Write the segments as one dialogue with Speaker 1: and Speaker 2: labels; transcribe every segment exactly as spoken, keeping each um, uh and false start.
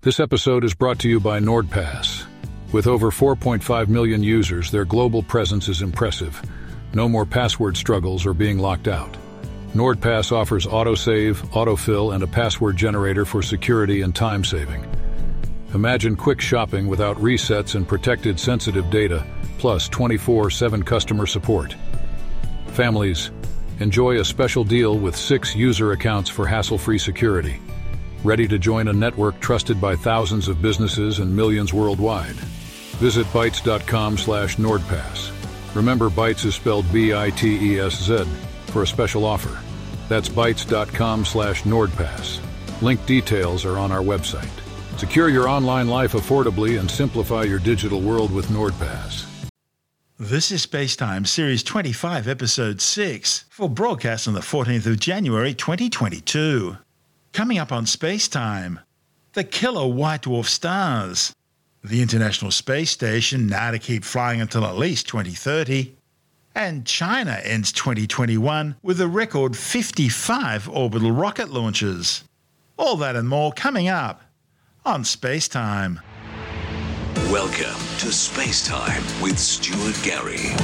Speaker 1: This episode is brought to you by NordPass. With over four point five million users, their global presence is impressive. No more password struggles or being locked out. NordPass offers autosave, autofill, and a password generator for security and time saving. Imagine quick shopping without resets and protected sensitive data, plus twenty-four seven customer support. Families, enjoy a special deal with six user accounts for hassle-free security. Ready to join a network trusted by thousands of businesses and millions worldwide? Visit Bytes.com slash NordPass. Remember, Bytes is spelled B I T E S Z for a special offer. That's Bytes.com slash NordPass. Link details are on our website. Secure your online life affordably and simplify your digital world with NordPass.
Speaker 2: This is Spacetime Series twenty-five, Episode six, for broadcast on the fourteenth of January twenty twenty-two. Coming up on Spacetime, the killer white dwarf stars, the International Space Station now to keep flying until at least twenty thirty, and China ends twenty twenty-one with a record fifty-five orbital rocket launches. All that and more coming up on Spacetime.
Speaker 3: Welcome to Spacetime with Stuart Gary.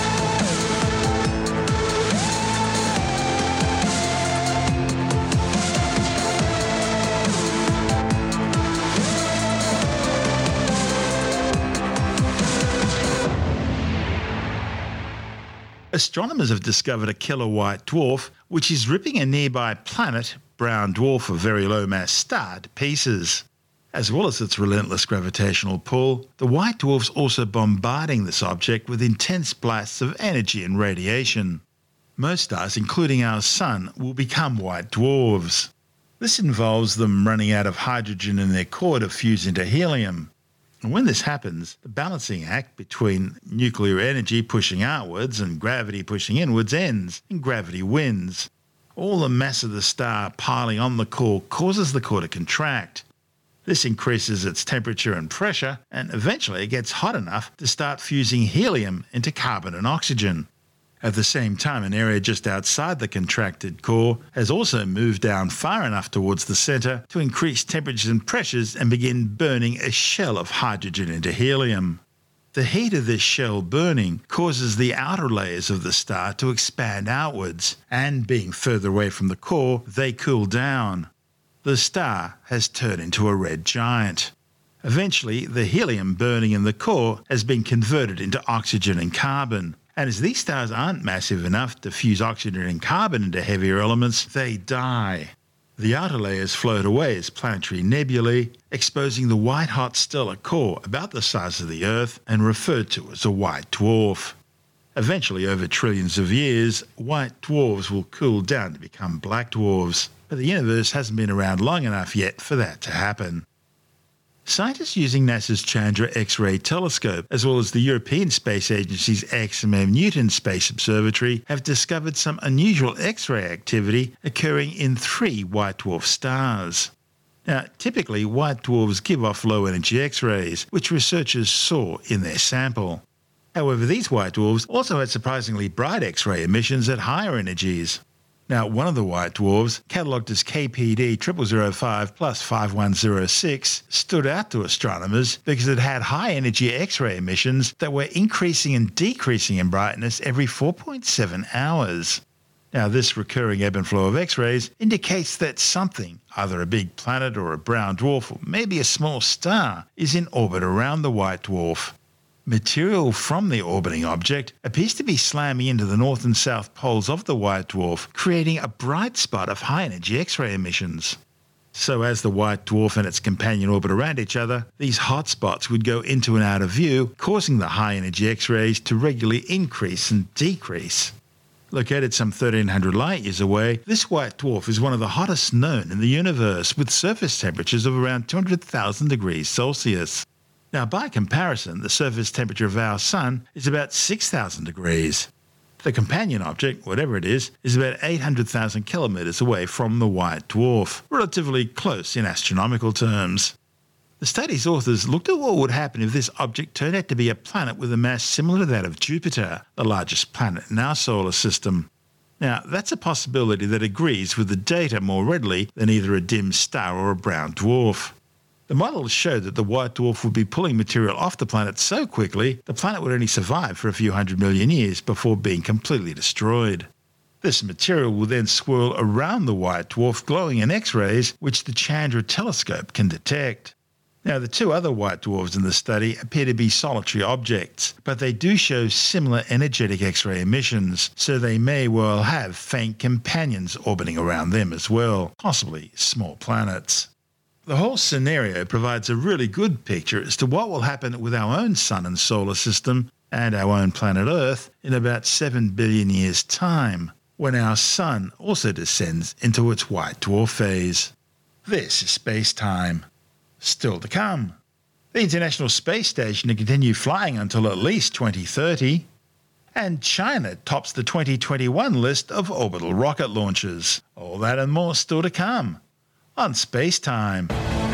Speaker 2: Astronomers have discovered a killer white dwarf which is ripping a nearby planet, brown dwarf or very low mass star, to pieces. As well as its relentless gravitational pull, the white dwarf's also bombarding this object with intense blasts of energy and radiation. Most stars, including our Sun, will become white dwarfs. This involves them running out of hydrogen in their core to fuse into helium. And when this happens, the balancing act between nuclear energy pushing outwards and gravity pushing inwards ends, and gravity wins. All the mass of the star piling on the core causes the core to contract. This increases its temperature and pressure, and eventually it gets hot enough to start fusing helium into carbon and oxygen. At the same time, an area just outside the contracted core has also moved down far enough towards the center to increase temperatures and pressures and begin burning a shell of hydrogen into helium. The heat of this shell burning causes the outer layers of the star to expand outwards, and being further away from the core, they cool down. The star has turned into a red giant. Eventually, the helium burning in the core has been converted into oxygen and carbon. And as these stars aren't massive enough to fuse oxygen and carbon into heavier elements, they die. The outer layers float away as planetary nebulae, exposing the white-hot stellar core about the size of the Earth and referred to as a white dwarf. Eventually, over trillions of years, white dwarfs will cool down to become black dwarfs, but the universe hasn't been around long enough yet for that to happen. Scientists using NASA's Chandra X-ray telescope, as well as the European Space Agency's X M M Newton Space Observatory, have discovered some unusual X-ray activity occurring in three white dwarf stars. Now, typically, white dwarfs give off low-energy X-rays, which researchers saw in their sample. However, these white dwarfs also had surprisingly bright X-ray emissions at higher energies. Now, one of the white dwarfs, catalogued as K P D zero zero zero five plus five one zero six, stood out to astronomers because it had high-energy X-ray emissions that were increasing and decreasing in brightness every four point seven hours. Now, this recurring ebb and flow of X-rays indicates that something, either a big planet or a brown dwarf or maybe a small star, is in orbit around the white dwarf. Material from the orbiting object appears to be slamming into the north and south poles of the white dwarf, creating a bright spot of high-energy X-ray emissions. So as the white dwarf and its companion orbit around each other, these hot spots would go into and out of view, causing the high-energy X-rays to regularly increase and decrease. Located some thirteen hundred light-years away, this white dwarf is one of the hottest known in the universe, with surface temperatures of around two hundred thousand degrees Celsius. Now, by comparison, the surface temperature of our Sun is about six thousand degrees. The companion object, whatever it is, is about eight hundred thousand kilometres away from the white dwarf, relatively close in astronomical terms. The study's authors looked at what would happen if this object turned out to be a planet with a mass similar to that of Jupiter, the largest planet in our solar system. Now, that's a possibility that agrees with the data more readily than either a dim star or a brown dwarf. The models showed that the white dwarf would be pulling material off the planet so quickly, the planet would only survive for a few hundred million years before being completely destroyed. This material will then swirl around the white dwarf, glowing in X-rays, which the Chandra telescope can detect. Now, the two other white dwarfs in the study appear to be solitary objects, but they do show similar energetic X-ray emissions, so they may well have faint companions orbiting around them as well, possibly small planets. The whole scenario provides a really good picture as to what will happen with our own sun and solar system and our own planet Earth in about seven billion years' time, when our sun also descends into its white dwarf phase. This is space-time. Still to come. The International Space Station to continue flying until at least twenty thirty. And China tops the twenty twenty-one list of orbital rocket launches. All that and more still to come on Space Time.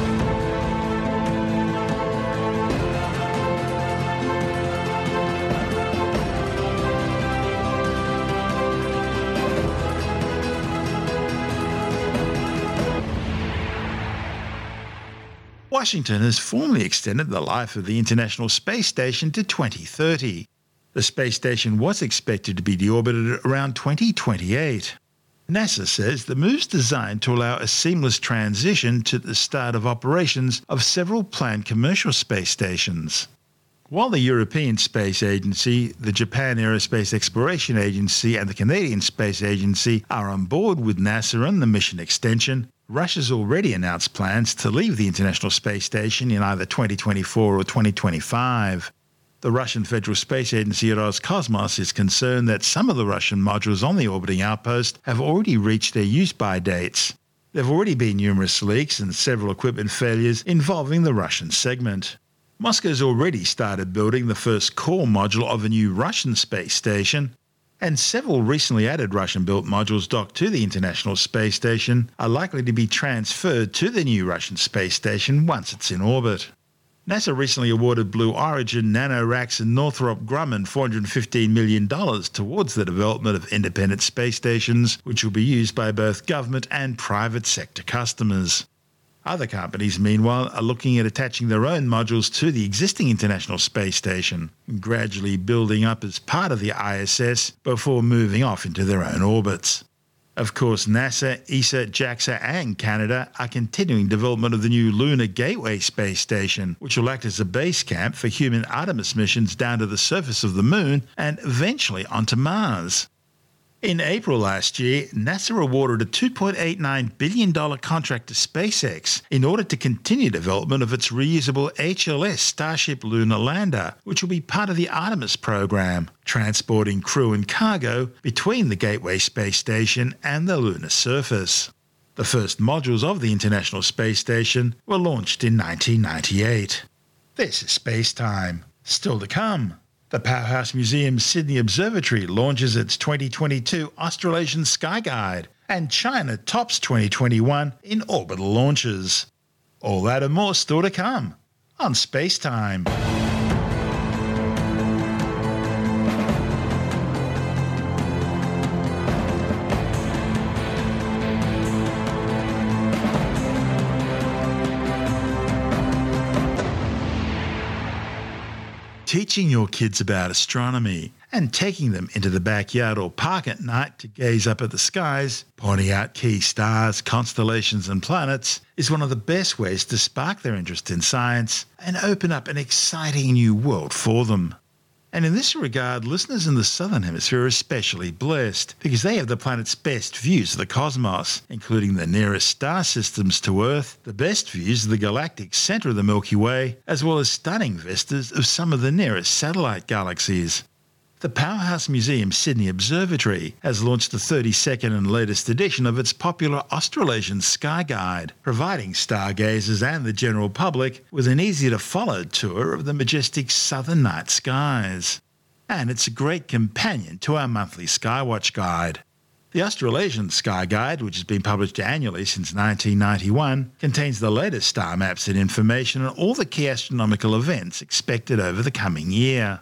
Speaker 2: Washington has formally extended the life of the International Space Station to twenty thirty. The space station was expected to be deorbited around twenty twenty-eight. NASA says the move's designed to allow a seamless transition to the start of operations of several planned commercial space stations. While the European Space Agency, the Japan Aerospace Exploration Agency and the Canadian Space Agency are on board with NASA on the mission extension, Russia's already announced plans to leave the International Space Station in either twenty twenty-four or twenty twenty-five. The Russian Federal Space Agency Roscosmos is concerned that some of the Russian modules on the orbiting outpost have already reached their use-by dates. There have already been numerous leaks and several equipment failures involving the Russian segment. Moscow's already started building the first core module of a new Russian space station, and several recently added Russian-built modules docked to the International Space Station are likely to be transferred to the new Russian space station once it's in orbit. NASA recently awarded Blue Origin, NanoRacks and Northrop Grumman four hundred fifteen million dollars towards the development of independent space stations, which will be used by both government and private sector customers. Other companies, meanwhile, are looking at attaching their own modules to the existing International Space Station, gradually building up as part of the I S S before moving off into their own orbits. Of course, NASA, E S A, JAXA and Canada are continuing development of the new Lunar Gateway space station, which will act as a base camp for human Artemis missions down to the surface of the Moon and eventually onto Mars. In April last year, NASA awarded a two point eight nine billion dollars contract to SpaceX in order to continue development of its reusable H L S Starship lunar lander, which will be part of the Artemis program, transporting crew and cargo between the Gateway space station and the lunar surface. The first modules of the International Space Station were launched in nineteen ninety-eight. This is Space Time. Still to come. The Powerhouse Museum's Sydney Observatory launches its twenty twenty-two Australasian Sky Guide, and China tops twenty twenty-one in orbital launches. All that and more still to come on Space Time. Teaching your kids about astronomy and taking them into the backyard or park at night to gaze up at the skies, pointing out key stars, constellations and planets, is one of the best ways to spark their interest in science and open up an exciting new world for them. And in this regard, listeners in the Southern Hemisphere are especially blessed because they have the planet's best views of the cosmos, including the nearest star systems to Earth, the best views of the galactic centre of the Milky Way, as well as stunning vistas of some of the nearest satellite galaxies. The Powerhouse Museum Sydney Observatory has launched the thirty-second and latest edition of its popular Australasian Sky Guide, providing stargazers and the general public with an easy-to-follow tour of the majestic southern night skies. And it's a great companion to our monthly Skywatch Guide. The Australasian Sky Guide, which has been published annually since nineteen ninety-one, contains the latest star maps and information on all the key astronomical events expected over the coming year.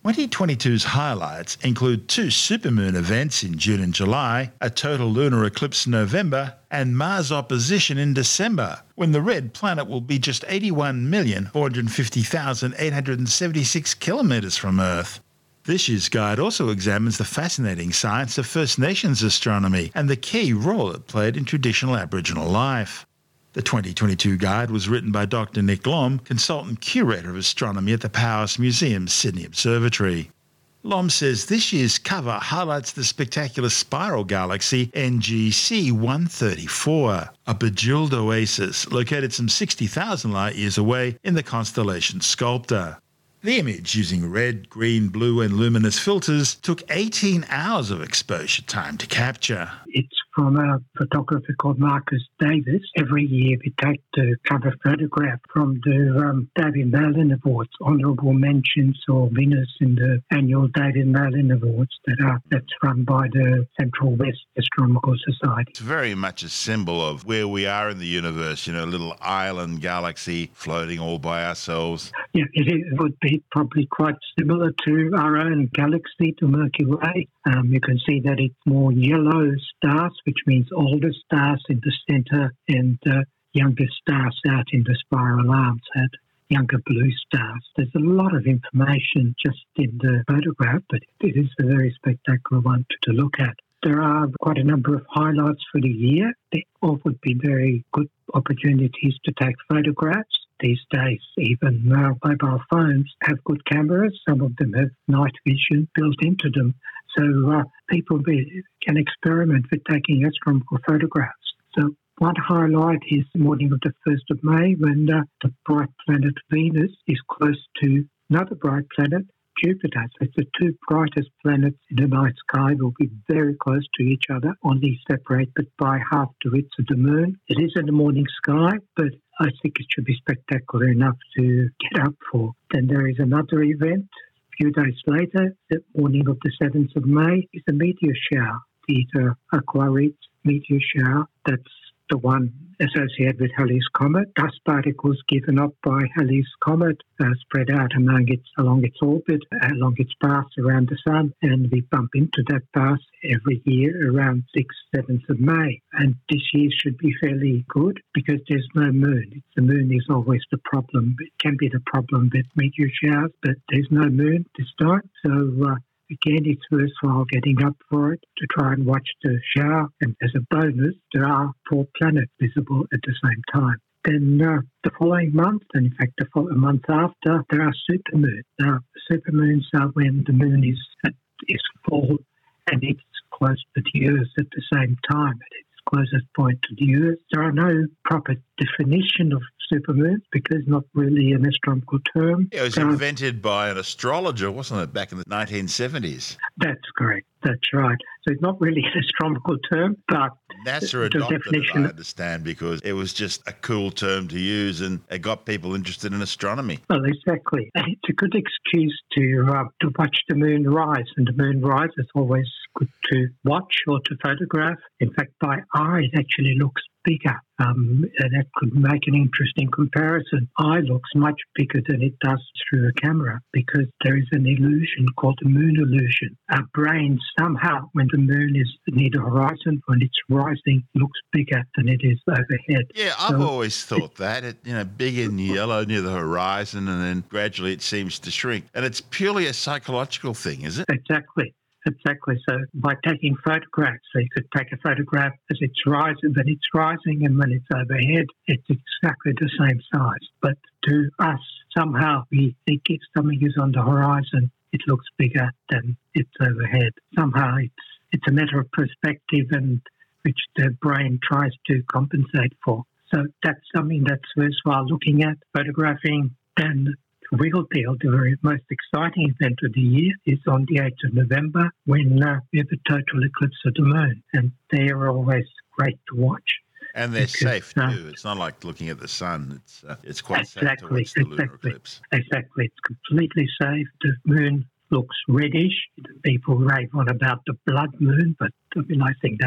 Speaker 2: twenty twenty-two's highlights include two supermoon events in June and July, a total lunar eclipse in November, and Mars opposition in December, when the red planet will be just eighty-one million four hundred fifty thousand eight hundred seventy-six kilometres from Earth. This year's guide also examines the fascinating science of First Nations astronomy and the key role it played in traditional Aboriginal life. The twenty twenty-two guide was written by Doctor Nick Lom, Consultant Curator of Astronomy at the Powys Museum, Sydney Observatory. Lom says this year's cover highlights the spectacular spiral galaxy N G C one thirty-four, a bejeweled oasis located some sixty thousand light-years away in the constellation Sculptor. The image, using red, green, blue and luminous filters, took eighteen hours of exposure time to capture.
Speaker 4: It's from a photographer called Marcus Davis. Every year we take the cover photograph from the um, David Merlin Awards, honourable mentions or winners in the annual David Merlin Awards that are that's run by the Central West Astronomical Society.
Speaker 2: It's very much a symbol of where we are in the universe, you know, a little island galaxy floating all by ourselves.
Speaker 4: Yeah, it, it would be probably quite similar to our own galaxy, to Milky Way. Um, you can see that it's more yellow stars, which means older stars in the centre and uh, younger stars out in the spiral arms had younger blue stars. There's a lot of information just in the photograph, but it is a very spectacular one to, to look at. There are quite a number of highlights for the year. They all would be very good opportunities to take photographs. These days, even uh, mobile phones have good cameras. Some of them have night vision built into them. So uh, people be, can experiment with taking astronomical photographs. So one highlight is the morning of the first of May when uh, the bright planet Venus is close to another bright planet, Jupiter. So it's the two brightest planets in the night sky will be very close to each other, only separated by half the width of the moon. It is in the morning sky, but I think it should be spectacular enough to get up for. Then there is another event. A few days later, the morning of the seventh of May, is a meteor shower, the Aquarids meteor shower. That's the one associated with Halley's Comet. Dust particles given up by Halley's Comet uh, spread out among its, along its orbit, along its path around the Sun, and we bump into that path every year around sixth, seventh of May. And this year should be fairly good because there's no moon. The moon is always the problem. It can be the problem with meteor showers, but there's no moon this time. So uh, Again, it's worthwhile getting up for it to try and watch the shower. And as a bonus, there are four planets visible at the same time. Then uh, the following month, and in fact the following month after, there are supermoons. Now, supermoons are when the moon is at its full and it's close to the Earth at the same time, at its closest point to the Earth. There are no proper definition of supermoons because not really an astronomical term.
Speaker 2: Yeah, it was
Speaker 4: uh,
Speaker 2: invented by an astrologer, wasn't it, back in the nineteen seventies?
Speaker 4: That's correct. That's right. So it's not really an astronomical term, but
Speaker 2: NASA adopted it, I understand, because it was just a cool term to use and it got people interested in astronomy.
Speaker 4: Well, exactly. And it's a good excuse to uh, to watch the moon rise. And the moon rise is always good to watch or to photograph. In fact, by eye, it actually looks bigger. Um, and that could make an interesting comparison. Eye looks much bigger than it does through a camera because there is an illusion called the moon illusion. Our brain somehow, when the moon is near the horizon, when it's rising, looks bigger than it is overhead.
Speaker 2: Yeah, I've so, always thought that. It, you know, big and yellow near the horizon, and then gradually it seems to shrink. And it's purely a psychological thing, is it?
Speaker 4: Exactly. Exactly. So by taking photographs, so you could take a photograph as it's rising, when it's rising, and when it's overhead, it's exactly the same size. But to us, somehow we think if something is on the horizon, it looks bigger than it's overhead. Somehow it's it's a matter of perspective, and which the brain tries to compensate for. So that's something that's worthwhile looking at, photographing. Then the real deal, the very most exciting event of the year is on the eighth of November when uh, we have a total eclipse of the moon. And they are always great to watch.
Speaker 2: And they're
Speaker 4: because,
Speaker 2: safe too.
Speaker 4: Uh,
Speaker 2: it's not like looking at the sun. It's uh, it's quite
Speaker 4: exactly,
Speaker 2: safe to watch the
Speaker 4: exactly,
Speaker 2: lunar eclipse.
Speaker 4: Exactly. It's completely safe. The moon looks reddish. People rave on about the blood moon, but I mean, I think that's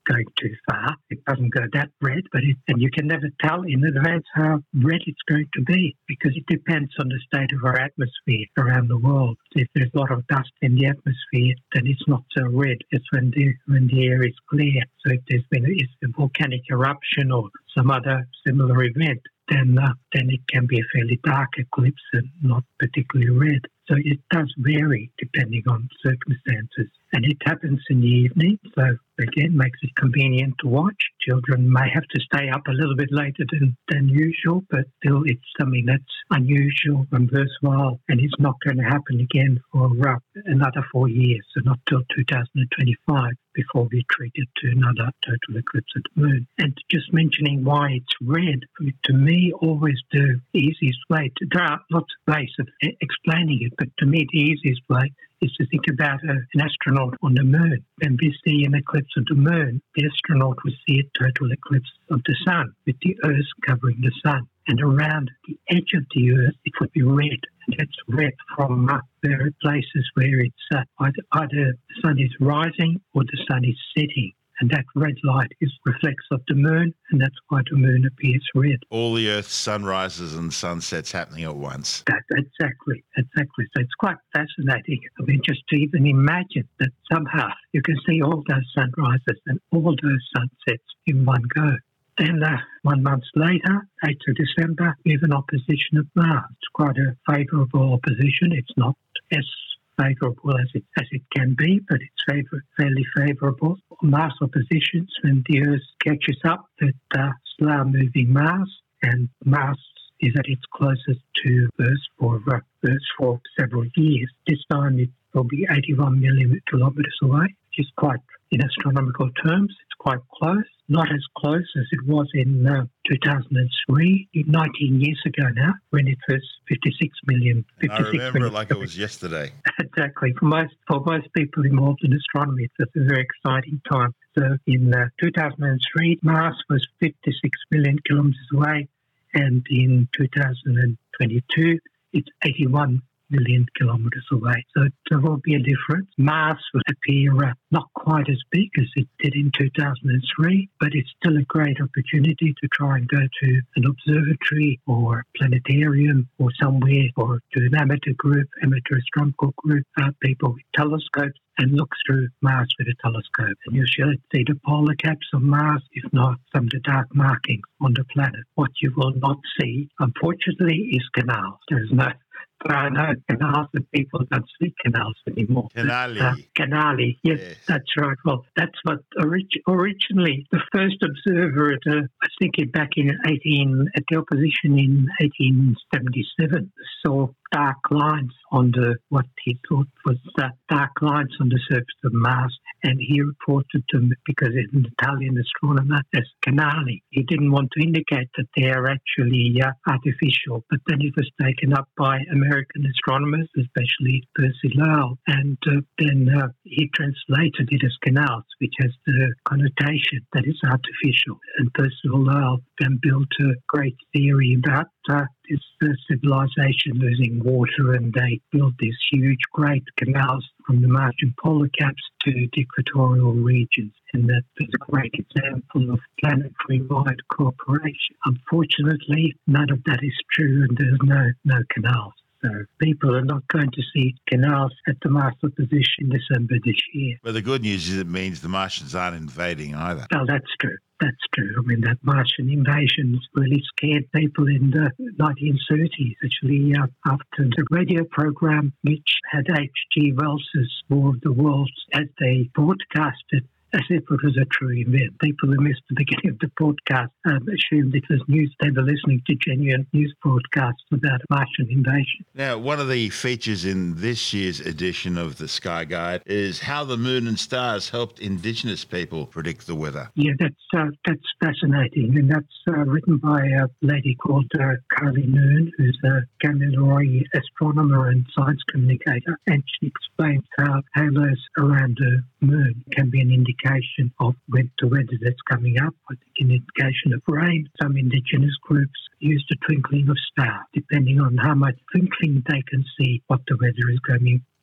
Speaker 4: going too far. It doesn't go that red, but it, and you can never tell in advance how red it's going to be because it depends on the state of our atmosphere around the world. If there's a lot of dust in the atmosphere, then it's not so red. It's when the when the air is clear. So if there's been a, it's a volcanic eruption or some other similar event, then uh, then it can be a fairly dark eclipse and not particularly red. So it does vary depending on circumstances. And it happens in the evening, so again, makes it convenient to watch. Children may have to stay up a little bit later than, than usual, but still it's something that's unusual and worthwhile, and it's not going to happen again for uh, another four years, so not till two thousand twenty-five before we treat it to another total eclipse of the moon. And just mentioning why it's red, to me, always the easiest way, to, there are lots of ways of explaining it, but to me the easiest way is to think about a, an astronaut on the moon. When we see an eclipse of the moon, the astronaut will see a total eclipse of the sun, with the Earth covering the sun. And around the edge of the Earth, it would be red. And that's red from uh, there are places where it's uh, either, either the sun is rising or the sun is setting. And that red light is reflects of the moon, and that's why the moon appears red.
Speaker 2: All the Earth's sunrises and sunsets happening at once.
Speaker 4: That, exactly, exactly. So it's quite fascinating. I mean, just to even imagine that somehow you can see all those sunrises and all those sunsets in one go. Then uh, one month later, eighth of December, we have an opposition of Mars. It's quite a favourable opposition. It's not as favourable as it as it can be, but it's favor, fairly favourable. Mars oppositions, when the Earth catches up with uh, slow-moving Mars, and Mars is at its closest to Earth for uh, Earth for several years. This time it will be eighty-one million kilometres away, which is quite, in astronomical terms, it's quite close. Not as close as it was in uh, two thousand three, nineteen years ago now, when it was fifty-six million. fifty-six
Speaker 2: I remember
Speaker 4: million.
Speaker 2: it like it was yesterday.
Speaker 4: Exactly. For most for most people involved in astronomy, it's a very exciting time. So in uh, two thousand three, Mars was fifty-six million kilometres away, and in two thousand twenty-two, it's eighty-one million kilometres away. So there will be a difference. Mars will appear uh, not quite as big as it did in two thousand three, but it's still a great opportunity to try and go to an observatory or planetarium or somewhere, or to an amateur group, amateur astronomical group, uh, people with telescopes, and look through Mars with a telescope. And you should see the polar caps of Mars, if not some of the dark markings on the planet. What you will not see, unfortunately, is canals. There's no There are no canals, and people don't see canals anymore.
Speaker 2: Canali.
Speaker 4: Uh, canali, yes, yes, that's right. Well, that's what orig- originally the first observer, at, uh, I think it back in eighteen at the opposition in eighteen seventy-seven, saw dark lines on the what he thought was uh, dark lines on the surface of Mars, and he reported them because it's an Italian astronomer as canali. He didn't want to indicate that they are actually uh, artificial, but then it was taken up by American astronomers, especially Percy Lowell, and uh, then uh, he translated it as canals, which has the connotation that it's artificial. And Percival Lowell then built a great theory about uh, this uh, civilization losing water, and they built these huge, great canals from the Martian polar caps to the equatorial regions. And that is a great example of planetary-wide cooperation. Unfortunately, none of that is true, and there's no, no canals. So people are not going to see canals at the Mars opposition in December this year.
Speaker 2: But the good news is it means the Martians aren't invading either.
Speaker 4: Well, that's true. That's true. I mean, that Martian invasion really scared people in the nineteen thirties, actually, uh, after the radio program, which had H G Wells's War of the Worlds, as they broadcasted as if it was a true event. People who missed the beginning of the broadcast um, assumed it was news. They were listening to genuine news broadcasts about Martian invasion.
Speaker 2: Now, one of the features in this year's edition of the Sky Guide is how the moon and stars helped Indigenous people predict the weather.
Speaker 4: Yeah, that's uh, that's fascinating, and that's uh, written by a lady called uh, Carly Noon, who's a Kamilaroi astronomer and science communicator, and she explains how halos around the moon can be an indication of when the weather that's coming up, I think an indication of rain. Some Indigenous groups use the twinkling of stars, depending on how much twinkling they can see what the weather is going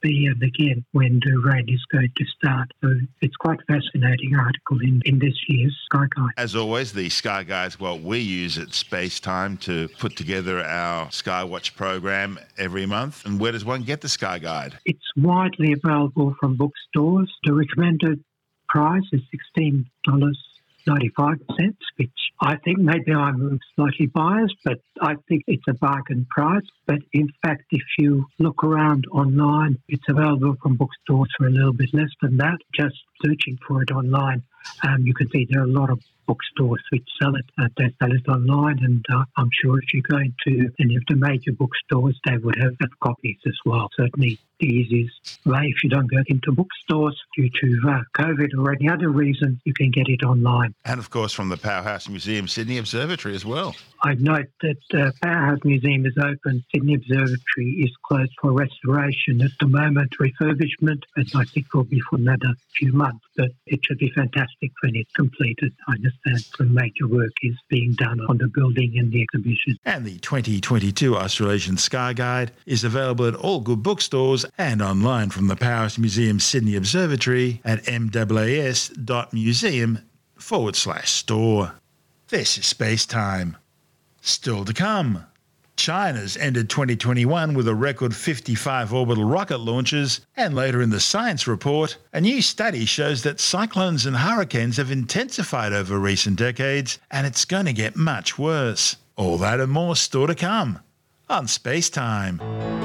Speaker 4: be and again when the rain is going to start. So it's quite a fascinating article in, in this year's Sky Guide.
Speaker 2: As always, the Sky Guide's what we use at Space Time to put together our Skywatch program every month. And where does one get the Sky Guide?
Speaker 4: It's widely available from bookstores. The recommended price is sixteen dollars and ninety-five cents, which I think maybe I'm slightly biased, but I think it's a bargain price. But in fact, if you look around online, it's available from bookstores for a little bit less than that. Just searching for it online, um, you can see there are a lot of bookstores which sell it. Uh, they sell it online, and uh, I'm sure if you go into any of the major bookstores, they would have, have copies as well. Certainly the easiest way, if you don't go into bookstores due to uh, COVID or any other reason, you can get it online.
Speaker 2: And of course from the Powerhouse Museum Sydney Observatory as well.
Speaker 4: I note that uh, Powerhouse Museum is open. Sydney Observatory is closed for restoration at the moment, refurbishment, and I think will be for another few months. But it should be fantastic when it's completed. I understand some major work is being done on the building and the exhibition.
Speaker 2: And the twenty twenty-two Australasian Sky Guide is available at all good bookstores and online from the Powerhouse Museum Sydney Observatory at mwas.museum forward slash store. This is Space Time. Still to come. China's ended twenty twenty-one with a record fifty-five orbital rocket launches, and later in the science report, a new study shows that cyclones and hurricanes have intensified over recent decades, and it's going to get much worse. All that and more still to come on Space Time.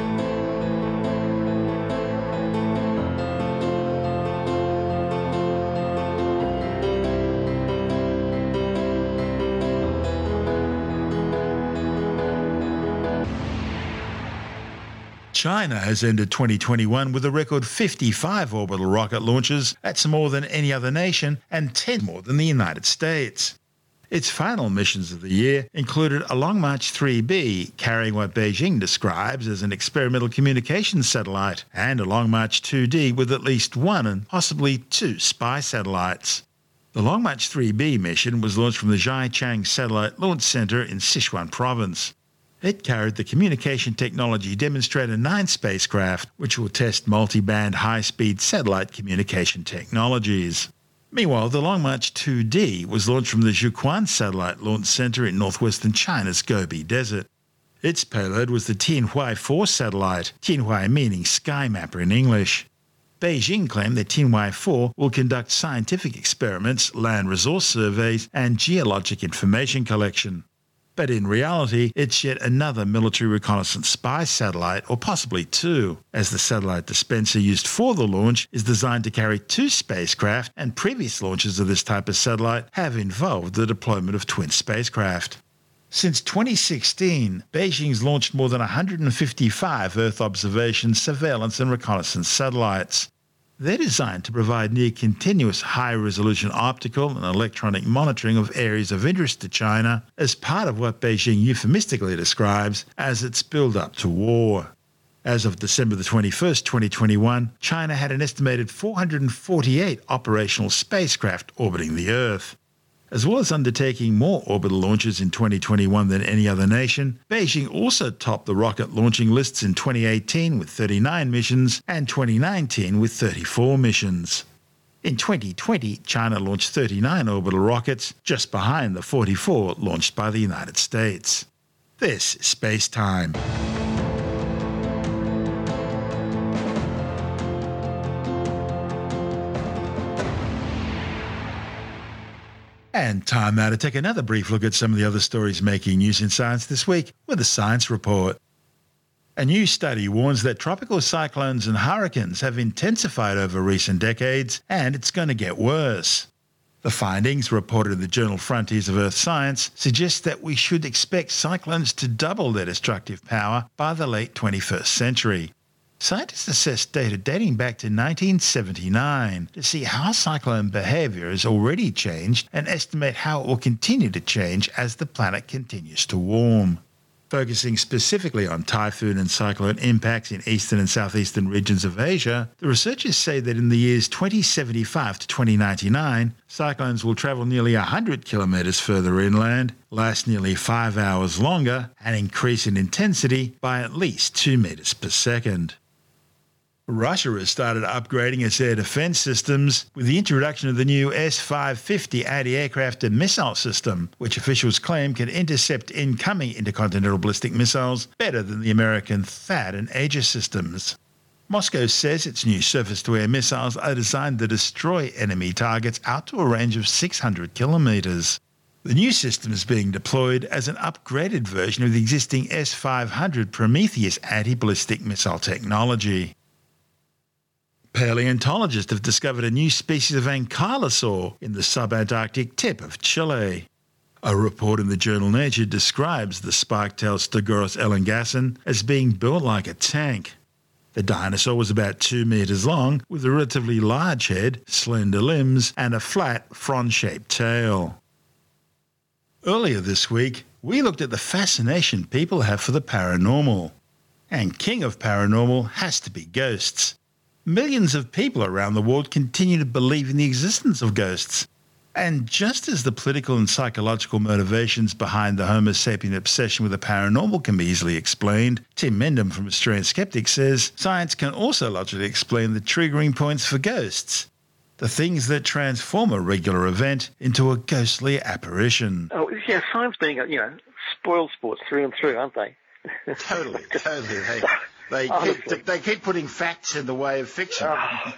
Speaker 2: China has ended twenty twenty-one with a record fifty-five orbital rocket launches. That's more than any other nation and ten more than the United States. Its final missions of the year included a Long March three B, carrying what Beijing describes as an experimental communications satellite, and a Long March two D with at least one and possibly two spy satellites. The Long March three B mission was launched from the Xichang Satellite Launch Center in Sichuan Province. It carried the Communication Technology Demonstrator nine spacecraft, which will test multi-band high-speed satellite communication technologies. Meanwhile, the Long March two D was launched from the Jiuquan Satellite Launch Center in northwestern China's Gobi Desert. Its payload was the Tianhui four satellite, Tianhui meaning sky mapper in English. Beijing claimed that Tianhui four will conduct scientific experiments, land resource surveys, and geologic information collection. But in reality, it's yet another military reconnaissance spy satellite, or possibly two, as the satellite dispenser used for the launch is designed to carry two spacecraft, and previous launches of this type of satellite have involved the deployment of twin spacecraft. Since twenty sixteen, Beijing's launched more than one hundred fifty-five Earth observation, surveillance and reconnaissance satellites. They're designed to provide near-continuous high-resolution optical and electronic monitoring of areas of interest to China as part of what Beijing euphemistically describes as its build-up to war. As of December the twenty-first, twenty twenty-one, China had an estimated four hundred forty-eight operational spacecraft orbiting the Earth. As well as undertaking more orbital launches in twenty twenty-one than any other nation, Beijing also topped the rocket launching lists in twenty eighteen with thirty-nine missions and twenty nineteen with thirty-four missions. In twenty twenty, China launched thirty-nine orbital rockets, just behind the forty-four launched by the United States. This is Space Time. And time now to take another brief look at some of the other stories making news in science this week with the Science Report. A new study warns that tropical cyclones and hurricanes have intensified over recent decades, and it's going to get worse. The findings, reported in the journal Frontiers of Earth Science, suggest that we should expect cyclones to double their destructive power by the late twenty-first century. Scientists assessed data dating back to nineteen seventy-nine to see how cyclone behaviour has already changed and estimate how it will continue to change as the planet continues to warm. Focusing specifically on typhoon and cyclone impacts in eastern and southeastern regions of Asia, the researchers say that in the years twenty seventy-five to twenty ninety-nine, cyclones will travel nearly one hundred kilometres further inland, last nearly five hours longer, and increase in intensity by at least two metres per second. Russia has started upgrading its air defence systems with the introduction of the new S five fifty anti-aircraft and missile system, which officials claim can intercept incoming intercontinental ballistic missiles better than the American THAAD and Aegis systems. Moscow says its new surface-to-air missiles are designed to destroy enemy targets out to a range of six hundred kilometres. The new system is being deployed as an upgraded version of the existing S five hundred Prometheus anti-ballistic missile technology. Paleontologists have discovered a new species of ankylosaur in the subantarctic tip of Chile. A report in the journal Nature describes the spark-tailed Stegosaurus elengasson as being built like a tank. The dinosaur was about two metres long, with a relatively large head, slender limbs, and a flat, frond-shaped tail. Earlier this week, we looked at the fascination people have for the paranormal. And king of paranormal has to be ghosts. Millions of people around the world continue to believe in the existence of ghosts. And just as the political and psychological motivations behind the Homo sapien obsession with the paranormal can be easily explained, Tim Mendham from Australian Skeptics says science can also logically explain the triggering points for ghosts. The things that transform a regular event into a ghostly apparition.
Speaker 5: Oh, yeah, science being, you know, spoil sports through and through, aren't they?
Speaker 2: Totally, totally. They, they, keep, they keep putting facts in the way of fiction.
Speaker 5: Oh,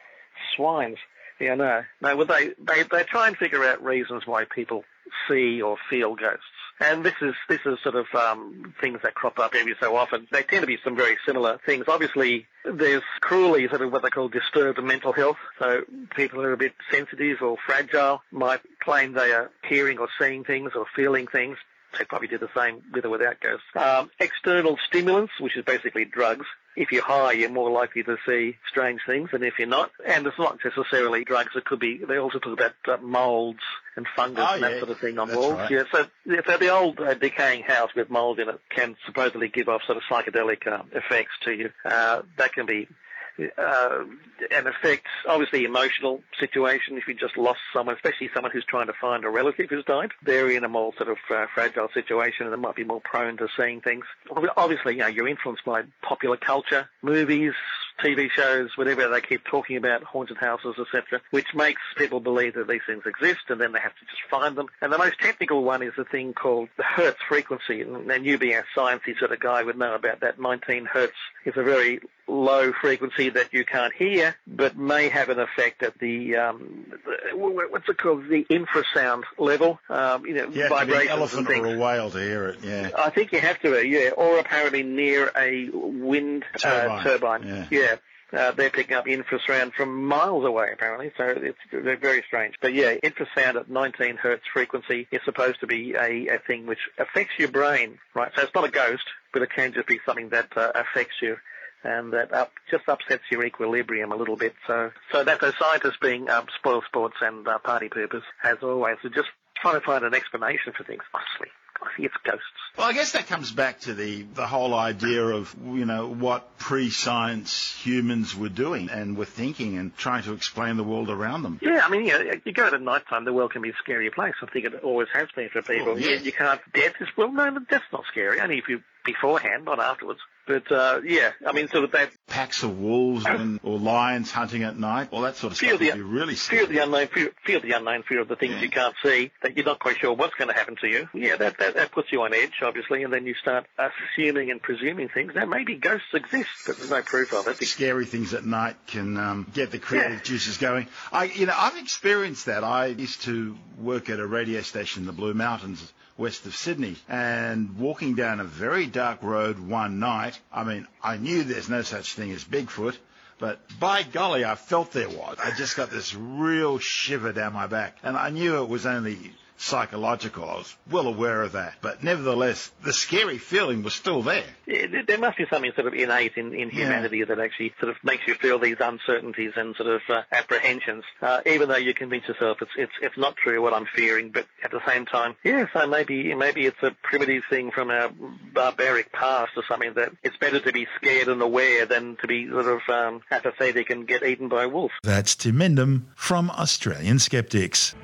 Speaker 5: swines. Yeah, no. No, well, they, they, they try and figure out reasons why people see or feel ghosts. And this is this is sort of um, things that crop up every so often. They tend to be some very similar things. Obviously, there's cruelly sort of what they call disturbed mental health. So people who are a bit sensitive or fragile might claim they are hearing or seeing things or feeling things. They probably do the same with or without ghosts. Um, external stimulants, which is basically drugs. If you're high, you're more likely to see strange things than if you're not. And it's not necessarily drugs. It could be, they also talk about uh, moulds and fungus
Speaker 2: oh,
Speaker 5: and that
Speaker 2: yeah.
Speaker 5: sort of thing on
Speaker 2: That's
Speaker 5: walls.
Speaker 2: Right.
Speaker 5: Yeah, so, yeah, so the old uh, decaying house with mould in it can supposedly give off sort of psychedelic uh, effects to you. Uh, that can be uh, an effect, obviously emotional situation. If you just lost someone, especially someone who's trying to find a relative who's died, they're in a more sort of uh, fragile situation and they might be more prone to seeing things. Obviously, you know, you're influenced by popular culture, movies, T V shows, whatever. They keep talking about haunted houses, et cetera, which makes people believe that these things exist, and then they have to just find them. And the most technical one is a thing called the Hertz frequency, and, and you being a sciencey sort of guy would know about that. nineteen hertz is a very low frequency that you can't hear, but may have an effect at the, um, the what's it called, the infrasound level, um, you know,
Speaker 2: you have
Speaker 5: vibrations
Speaker 2: to be an elephant
Speaker 5: and things.
Speaker 2: or a whale to hear it, yeah.
Speaker 5: I think you have to, yeah, or apparently near a wind
Speaker 2: Turbine.
Speaker 5: Uh, turbine.
Speaker 2: Yeah.
Speaker 5: yeah. Uh, they're picking up infrasound from miles away, apparently, so it's they're very strange. But yeah, infrasound at nineteen hertz frequency is supposed to be a, a thing which affects your brain, right? So it's not a ghost, but it can just be something that uh, affects you and that up, just upsets your equilibrium a little bit. So so that the scientists being um, spoil sports and uh, party poopers, as always, are just trying to find an explanation for things. Honestly, I think it's ghosts.
Speaker 2: Well, I guess that comes back to the, the whole idea of, you know, what pre-science humans were doing and were thinking and trying to explain the world around them.
Speaker 5: Yeah, I mean, you know, you go at night time, the world can be a scary place. I think it always has been for people.
Speaker 2: Oh, yes.
Speaker 5: you, you can't, death is, well, no, that's not scary, only if you, beforehand, not afterwards. But, uh, yeah, I mean, sort of that...
Speaker 2: Packs of wolves and, or lions hunting at night, all that sort of
Speaker 5: Feel
Speaker 2: stuff
Speaker 5: the,
Speaker 2: would be really scary.
Speaker 5: Feel the unknown, fear, feel the unknown fear of the things
Speaker 2: Yeah.
Speaker 5: you can't see, that you're not quite sure what's going to happen to you. Yeah, that, that, that puts you on edge, obviously, and then you start assuming and presuming things. Now, maybe ghosts exist, but there's no proof of it.
Speaker 2: Scary things at night can um, get the creative
Speaker 5: Yeah.
Speaker 2: juices going. I, you know, I've experienced that. I used to work at a radio station in the Blue Mountains, west of Sydney, and walking down a very dark road one night, I mean, I knew there's no such thing as Bigfoot, but by golly, I felt there was. I just got this real shiver down my back, and I knew it was only psychological. I was well aware of that. But nevertheless, the scary feeling was still there.
Speaker 5: Yeah, there must be something sort of innate in, in humanity yeah. that actually sort of makes you feel these uncertainties and sort of uh, apprehensions, uh, even though you convince yourself it's, it's it's not true what I'm fearing, but at the same time, yeah, so maybe maybe it's a primitive thing from our barbaric past or something that it's better to be scared and aware than to be sort of um, apathetic and get eaten by a wolf.
Speaker 2: That's Tim Mendham from Australian Skeptics.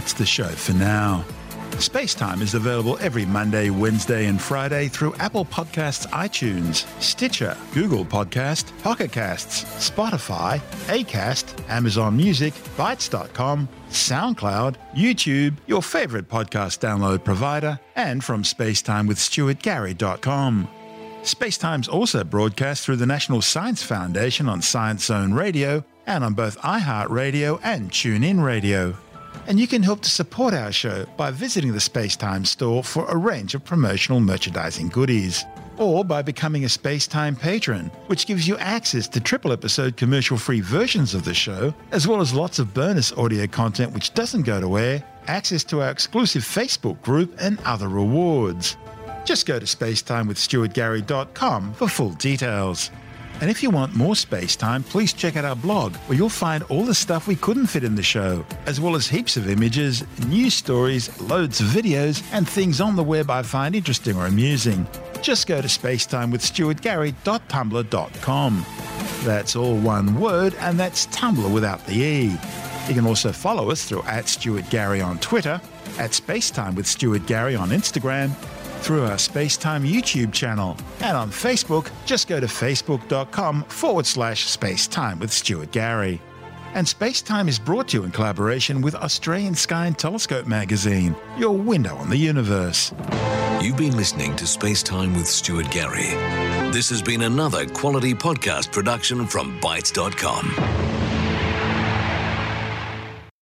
Speaker 2: that's the show for now. Spacetime is available every Monday, Wednesday and Friday through Apple Podcasts, iTunes, Stitcher, Google Podcast, Pocket Casts, Spotify, Acast, Amazon Music, Bytes dot com, SoundCloud, YouTube, your favourite podcast download provider, and from spacetime with stuart gary dot com. Spacetime's also broadcast through the National Science Foundation on Science Zone Radio and on both iHeartRadio and TuneIn Radio. And you can help to support our show by visiting the Spacetime store for a range of promotional merchandising goodies, or by becoming a Spacetime patron, which gives you access to triple episode commercial-free versions of the show, as well as lots of bonus audio content which doesn't go to air, access to our exclusive Facebook group, and other rewards. Just go to spacetime with stuart gary dot com for full details. And if you want more Spacetime, please check out our blog, where you'll find all the stuff we couldn't fit in the show, as well as heaps of images, news stories, loads of videos, and things on the web I find interesting or amusing. Just go to spacetime with stuart gary dot tumblr dot com. That's all one word, and that's Tumblr without the E. You can also follow us through at Stuart Gary on Twitter, at Spacetime with Stuart Gary on Instagram, through our Spacetime YouTube channel, and on Facebook, just go to facebook.com forward slash Spacetime with Stuart Gary. And Spacetime is brought to you in collaboration with Australian Sky and Telescope magazine, your window on the universe.
Speaker 3: You've been listening to Spacetime with Stuart Gary. This has been another quality podcast production from Bytes dot com.